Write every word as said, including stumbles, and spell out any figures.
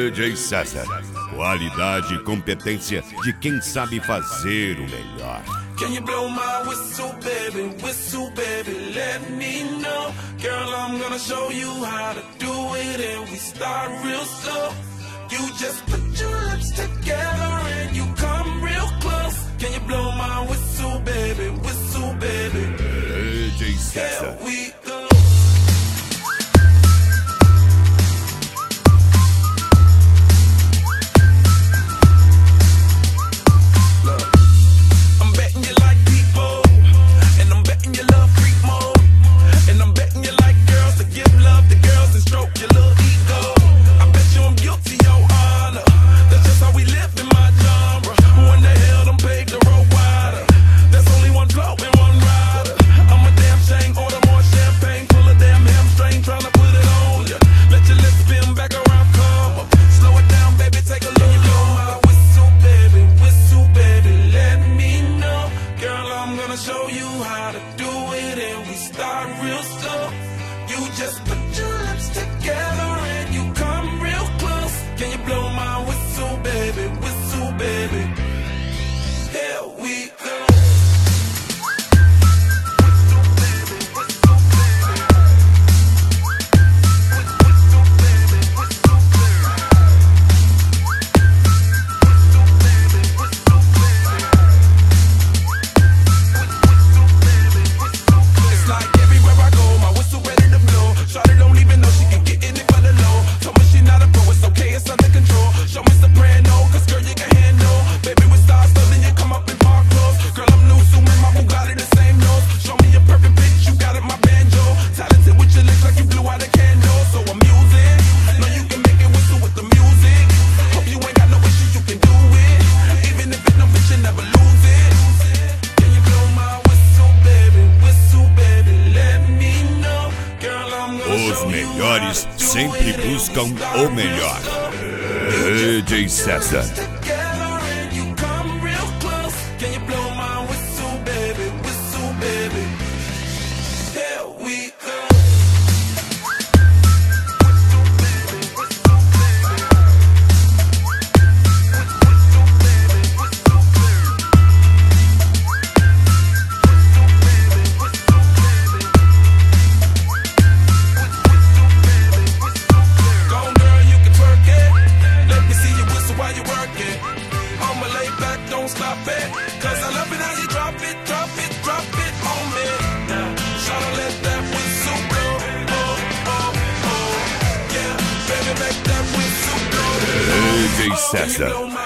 D J César, qualidade e competência de quem sabe fazer o melhor. Can you blow my whistle, baby, whistle, baby, let me know. Girl, I'm gonna show you how to do it, and we start real slow. You just put your lips together and you come real close. Can you blow my whistle, baby, whistle, baby? D J César. Here we go. Os melhores sempre buscam o melhor. D J César. D J César.